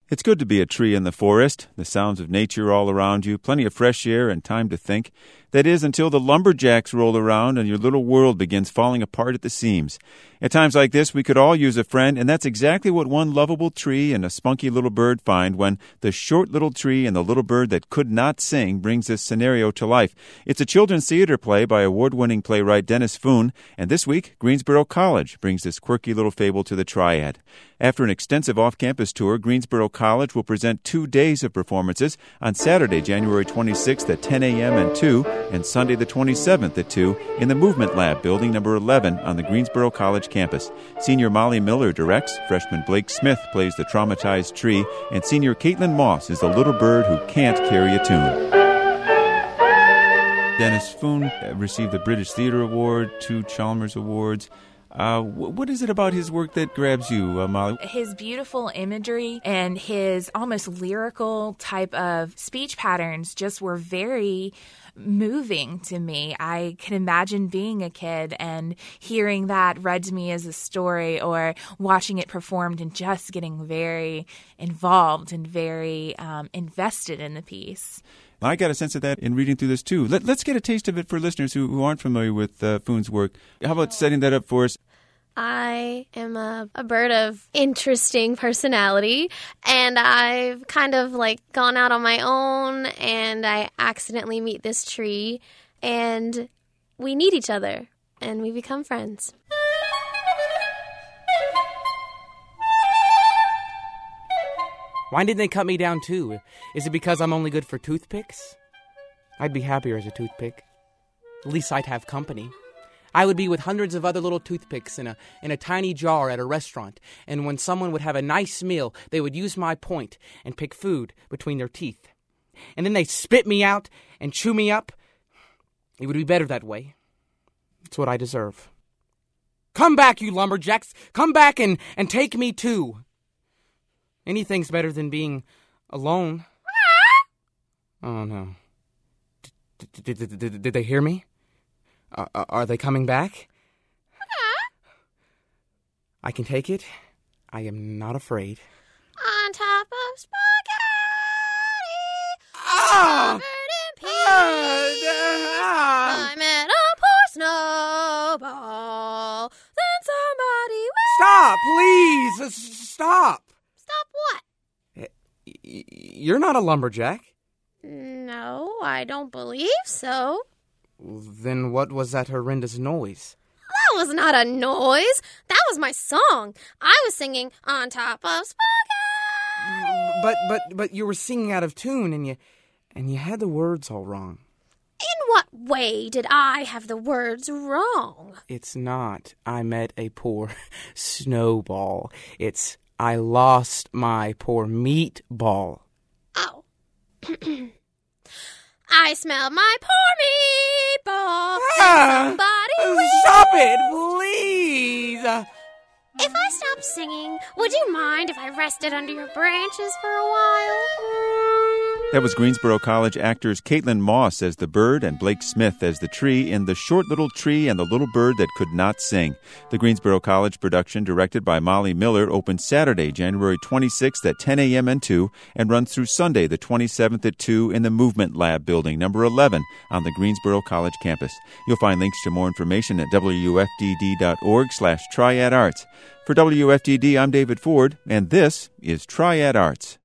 It's good to be a tree in the forest, the sounds of nature all around you, plenty of fresh air and time to think. That is, until the lumberjacks roll around and your little world begins falling apart at the seams. At times like this, we could all use a friend, and that's exactly what one lovable tree and a spunky little bird find when the short little tree and the little bird that could not sing brings this scenario to life. It's a children's theater play by award-winning playwright Dennis Foon, and this week, Greensboro College brings this quirky little fable to the Triad. After an extensive off-campus tour, Greensboro College will present 2 days of performances on Saturday, January 26th at 10 a.m. and 2, and Sunday the 27th at 2 in the Movement Lab, building number 11 on the Greensboro College campus. Senior Molly Miller directs, freshman Blake Smith plays the traumatized tree, and senior Caitlin Moss is the little bird who can't carry a tune. Dennis Foon received the British Theatre Award, 2 Chalmers Awards. What is it about his work that grabs you, Molly? His beautiful imagery and his almost lyrical type of speech patterns just were very moving to me. I can imagine being a kid and hearing that read to me as a story or watching it performed and just getting very involved and very invested in the piece. I got a sense of that in reading through this, too. Let's get a taste of it for listeners who aren't familiar with Foon's work. How about setting that up for us? I am a bird of interesting personality, and I've kind of gone out on my own, and I accidentally meet this tree, and we need each other, and we become friends. Why didn't they cut me down too? Is it because I'm only good for toothpicks? I'd be happier as a toothpick. At least I'd have company. I would be with hundreds of other little toothpicks in a tiny jar at a restaurant, and when someone would have a nice meal, they would use my point and pick food between their teeth. And then they'd spit me out and chew me up. It would be better that way. It's what I deserve. Come back, you lumberjacks! Come back and take me too! Anything's better than being alone. Oh, no. Did they hear me? Are they coming back? I can take it. I am not afraid. On top of spaghetti, Ah! covered in peas, I met a poor snowball. Then somebody went. Stop, please! Stop! Stop what? You're not a lumberjack. No, I don't believe so. Then what was that horrendous noise? That was not a noise. That was my song. I was singing on top of spaghetti. But you were singing out of tune, and you had the words all wrong. In what way did I have the words wrong? It's not, I met a poor snowball. It's, I lost my poor meatball. Oh. I smelled my poor meatball. Somebody Stop it, please! If I stopped singing, would you mind if I rested under your branches for a while? That was Greensboro College actors Caitlin Moss as the bird and Blake Smith as the tree in The Short Little Tree and the Little Bird That Could Not Sing. The Greensboro College production, directed by Molly Miller, opens Saturday, January 26th at 10 a.m. and 2, and runs through Sunday, the 27th at 2 in the Movement Lab building, number 11, on the Greensboro College campus. You'll find links to more information at wfdd.org/triadarts. For WFDD, I'm David Ford, and this is Triad Arts.